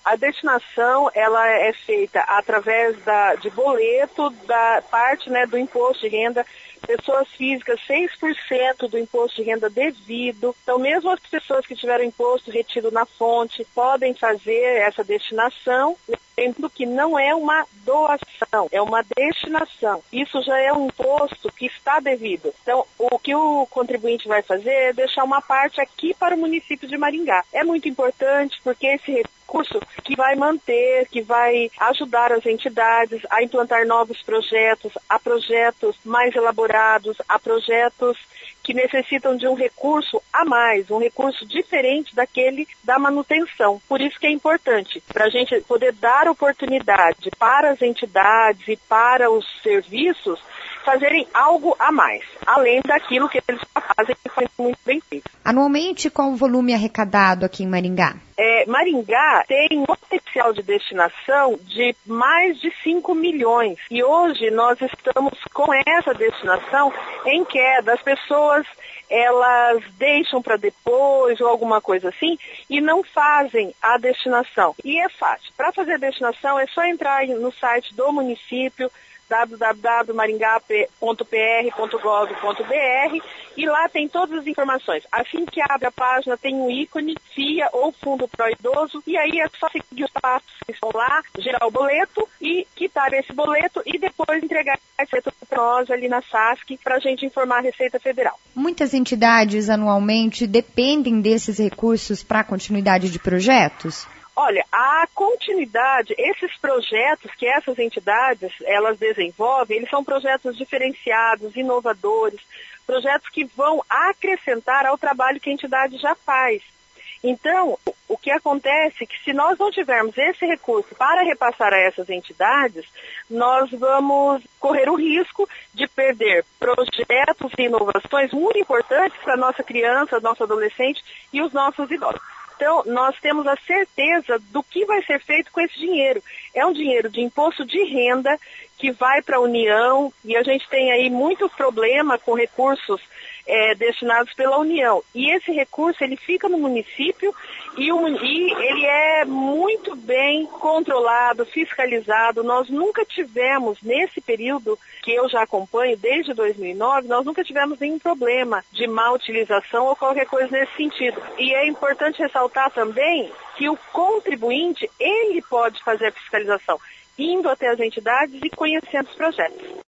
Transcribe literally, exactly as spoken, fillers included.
A destinação, ela é feita através da, de boleto da parte, né, do imposto de renda. Pessoas físicas, seis por cento do imposto de renda devido. Então, mesmo as pessoas que tiveram imposto retido na fonte podem fazer essa destinação, lembrando que não é uma doação, é uma destinação. Isso já é um imposto que está devido. Então, o que o contribuinte vai fazer é deixar uma parte aqui para o município de Maringá. É muito importante porque esse recurso que vai manter, que vai ajudar as entidades a implantar novos projetos, a projetos mais elaborados, a projetos que necessitam de um recurso a mais, um recurso diferente daquele da manutenção. Por isso que é importante, para a gente poder dar oportunidade para as entidades e para os serviços fazerem algo a mais, além daquilo que eles já fazem e fazem muito bem feito. Anualmente, qual o volume arrecadado aqui em Maringá? É, Maringá tem um potencial de destinação de mais de cinco milhões. E hoje nós estamos com essa destinação em queda. As pessoas, elas deixam para depois ou alguma coisa assim e não fazem a destinação. E é fácil. Para fazer a destinação é só entrar no site do município, w w w ponto maringá ponto p r ponto gov ponto b r, e lá tem todas as informações. Assim que abre a página tem um ícone F I A ou Fundo Pro Idoso, e aí é só seguir os passos que estão lá, gerar o boleto e quitar esse boleto e depois entregar esse para nós ali na S A S C para a gente informar a Receita Federal. Muitas entidades anualmente dependem desses recursos para a continuidade de projetos? Olha, a continuidade, esses projetos que essas entidades, elas desenvolvem, eles são projetos diferenciados, inovadores, projetos que vão acrescentar ao trabalho que a entidade já faz. Então, o que acontece é que se nós não tivermos esse recurso para repassar a essas entidades, nós vamos correr o risco de perder projetos e inovações muito importantes para a nossa criança, nosso adolescente e os nossos idosos. Então, nós temos a certeza do que vai ser feito com esse dinheiro. É um dinheiro de imposto de renda que vai para a União, e a gente tem aí muito problema com recursos é, destinados pela União. E esse recurso, ele fica no município e, o, e ele é muito bem controlado, fiscalizado. Nós nunca tivemos, nesse período que eu já acompanho, desde dois mil e nove, nós nunca tivemos nenhum problema de má utilização ou qualquer coisa nesse sentido. E é importante ressaltar também que o contribuinte, ele pode fazer a fiscalização, indo até as entidades e conhecendo os projetos.